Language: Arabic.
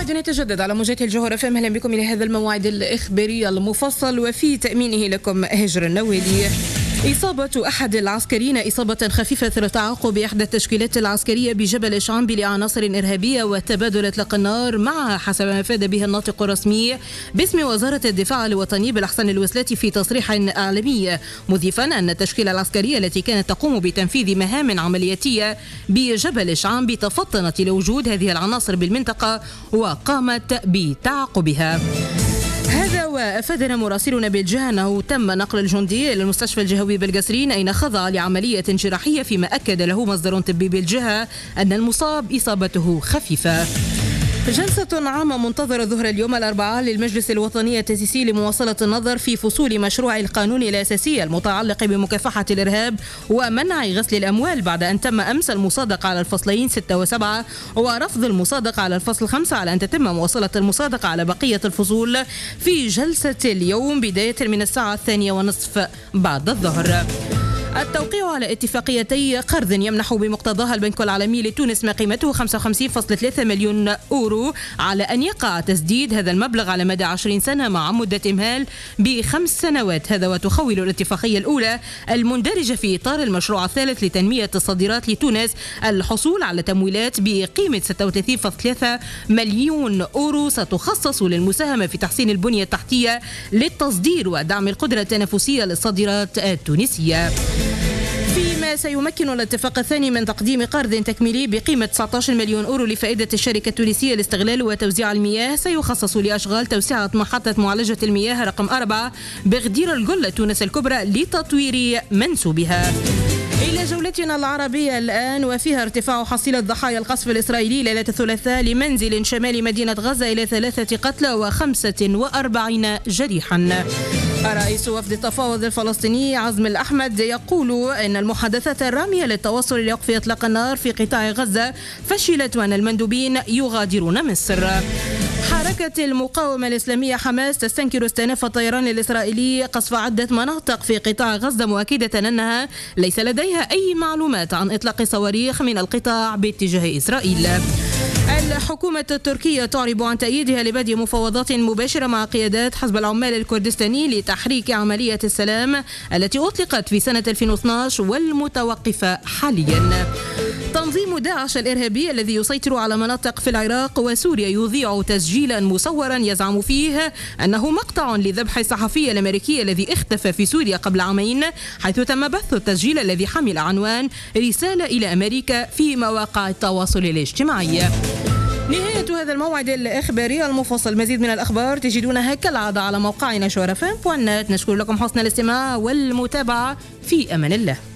موعد يتجدد على موجات الجوهرة FM. أهلا بكم إلى هذا الموعد الإخباري المفصل وفي تأمينه لكم هجر النوالي. إصابة أحد العسكريين إصابة خفيفة في التعاقب بإحدى التشكيلات العسكرية بجبل شعنبي لعناصر إرهابية وتبادل إطلاق النار معها، حسب ما أفاد به الناطق الرسمي باسم وزارة الدفاع الوطني بالأحسن الوسلاتي في تصريح إعلامي، مضيفا أن التشكيلة العسكرية التي كانت تقوم بتنفيذ مهام عملياتية بجبل شعنبي تفطنت لوجود هذه العناصر بالمنطقة وقامت بتعاقبها. هذا وأفادنا مراسلنا بالجهة أنه تم نقل الجندي إلى المستشفى الجهوي بالقصرين أين خضع لعملية جراحية، فيما أكد له مصدر طبي بالجهة أن المصاب إصابته خفيفة. جلسة عامة منتظرة ظهر اليوم الأربعاء للمجلس الوطني التأسيسي لمواصلة النظر في فصول مشروع القانون الأساسي المتعلق بمكافحة الإرهاب ومنع غسل الأموال، بعد أن تم أمس المصادقة على الفصلين 6 و7 ورفض المصادقة على الفصل 5 على أن تتم مواصلة المصادقة على بقية الفصول في جلسة اليوم بداية من الساعة 2:30 بعد الظهر. التوقيع على اتفاقيتي قرض يمنح بمقتضاها البنك العالمي لتونس ما قيمته 55.3 مليون أورو على أن يقع تسديد هذا المبلغ على مدى 20 سنة مع مدة إمهال ب5 سنوات. هذا وتخول الاتفاقية الأولى المندرجة في إطار المشروع الثالث لتنمية الصادرات لتونس الحصول على تمويلات بقيمة 36.3 مليون أورو ستخصص للمساهمة في تحسين البنية التحتية للتصدير ودعم القدرة التنافسية للصادرات التونسية. فيما سيمكن الاتفاق الثاني من تقديم قرض تكميلي بقيمة 19 مليون أورو لفائدة الشركة التونسية لاستغلال وتوزيع المياه، سيخصص لأشغال توسعة محطة معالجة المياه رقم 4 بغدير الجل تونس الكبرى لتطوير منسوبها. إلى جولتنا العربية الآن، وفيها ارتفاع حصيلة ضحايا القصف الإسرائيلي ليلة الثلاثاء لمنزل شمال مدينة غزة إلى 3 قتلى و45 جريحا. رئيس وفد التفاوض الفلسطيني عزم الأحمد يقول إن المحادثات الرامية للتوصل لوقف إطلاق النار في قطاع غزة فشلت وأن المندوبين يغادرون مصر. حركة المقاومة الإسلامية حماس تستنكر استئناف الطيران الإسرائيلي قصف عدة مناطق في قطاع غزة، مؤكدة أنها ليس لديها أي معلومات عن إطلاق صواريخ من القطاع باتجاه إسرائيل. الحكومة التركية تعرب عن تأييدها لبدء مفاوضات مباشرة مع قيادات حزب العمال الكردستاني لتحريك عملية السلام التي أطلقت في سنة 2012 والمتوقفة حاليا. تنظيم داعش الإرهابي الذي يسيطر على مناطق في العراق وسوريا يذيع تسجيلا مصورا يزعم فيه أنه مقطع لذبح الصحفي الأمريكي الذي اختفى في سوريا قبل عامين، حيث تم بث التسجيل الذي حمل عنوان رسالة إلى أمريكا في مواقع التواصل الاجتماعي. نهاية هذا الموعد الإخباري المفصل. مزيد من الأخبار تجدونها كالعادة على موقعنا شوارفم.net. نشكر لكم حسن الاستماع والمتابعة. في أمان الله.